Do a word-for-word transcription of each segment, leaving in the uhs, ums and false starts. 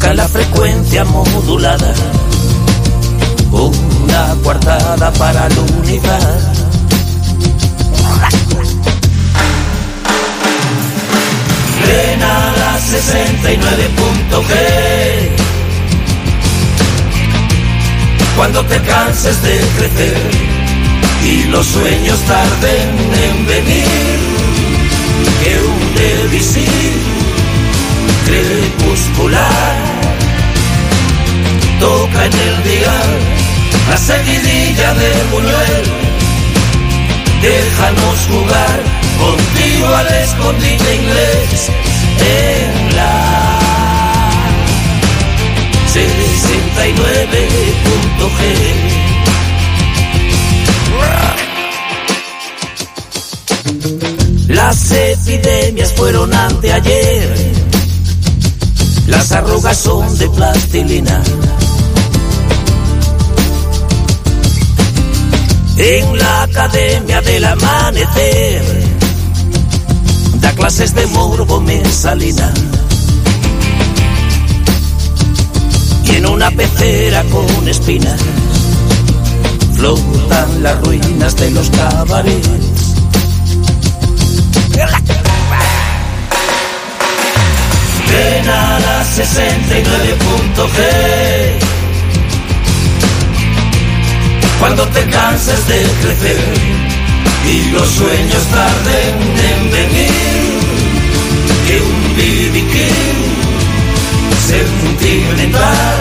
busca la frecuencia modulada, una coartada para la unidad. Ven a la sesenta y nueve punto G. Cuando te canses de crecer y los sueños tarden en venir, que un devisir crepuscular toca en el dial la seguidilla de Buñuel. Déjanos jugar contigo al escondite inglés en la sesenta y nueve punto G. Las epidemias fueron anteayer, las arrugas son de plastilina. En la Academia del Amanecer da clases de morbo Mesalina. Y en una pecera con espinas flotan las ruinas de los cabarets. Ven a la sesenta y nueve punto G. Cuando te canses de crecer y los sueños tarden en venir, que un B B King sentimental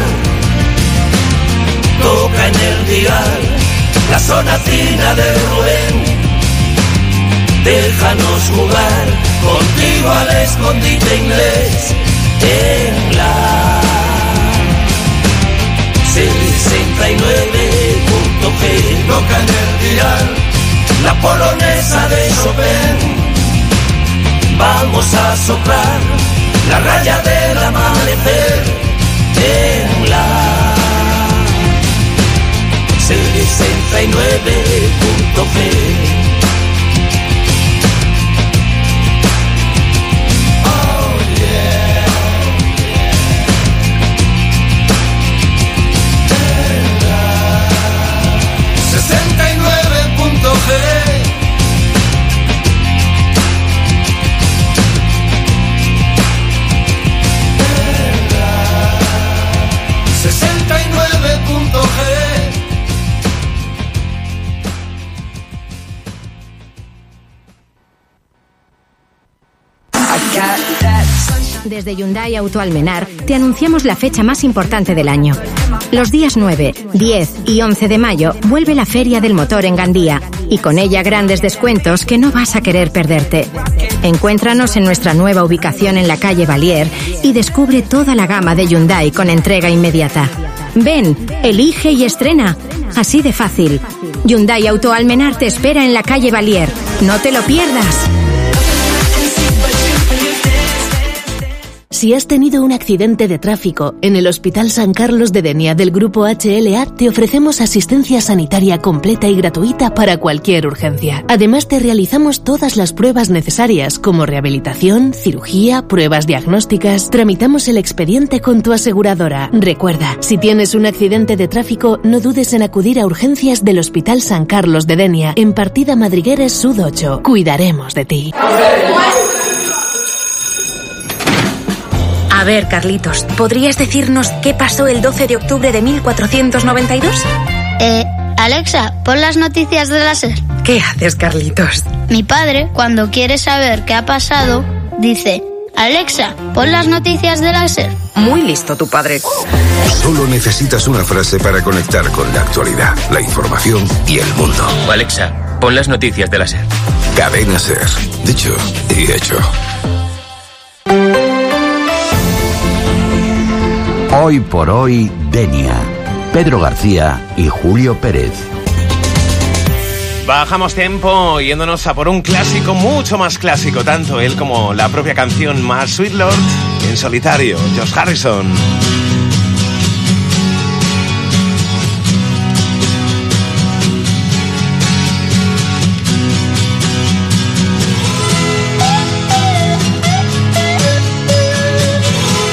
toca en el dial la sonatina de Rubén. Déjanos jugar contigo al escondite inglés en la sesenta y nueve punto G. Toca en el dial la polonesa de Chopin. Vamos a soplar la raya del amanecer en la sesenta y nueve punto G. sesenta y nueve punto G. sesenta y nueve punto G. Desde Hyundai Auto Almenar te anunciamos la fecha más importante del año. Los días nueve, diez y once de mayo vuelve la Feria del Motor en Gandía y con ella grandes descuentos que no vas a querer perderte. Encuéntranos en nuestra nueva ubicación en la calle Valier y descubre toda la gama de Hyundai con entrega inmediata. Ven, elige y estrena. Así de fácil. Hyundai Auto Almenar te espera en la calle Valier. No te lo pierdas. Si has tenido un accidente de tráfico, en el Hospital San Carlos de Denia del Grupo H L A te ofrecemos asistencia sanitaria completa y gratuita para cualquier urgencia. Además te realizamos todas las pruebas necesarias como rehabilitación, cirugía, pruebas diagnósticas. Tramitamos el expediente con tu aseguradora. Recuerda, si tienes un accidente de tráfico, no dudes en acudir a urgencias del Hospital San Carlos de Denia en Partida Madrigueres Sud ocho. Cuidaremos de ti. A ver, Carlitos, ¿podrías decirnos qué pasó el doce de octubre de mil cuatrocientos noventa y dos? Eh, Alexa, pon las noticias de la SER. ¿Qué haces, Carlitos? Mi padre, cuando quiere saber qué ha pasado, dice: Alexa, pon las noticias de la SER. Muy listo tu padre. Solo necesitas una frase para conectar con la actualidad, la información y el mundo. Alexa, pon las noticias de la SER. Cadena SER. Dicho y hecho. Hoy por hoy, Denia. Pedro García y Julio Pérez. Bajamos tiempo yéndonos a por un clásico mucho más clásico, tanto él como la propia canción más Sweet Lord en solitario, Josh Harrison.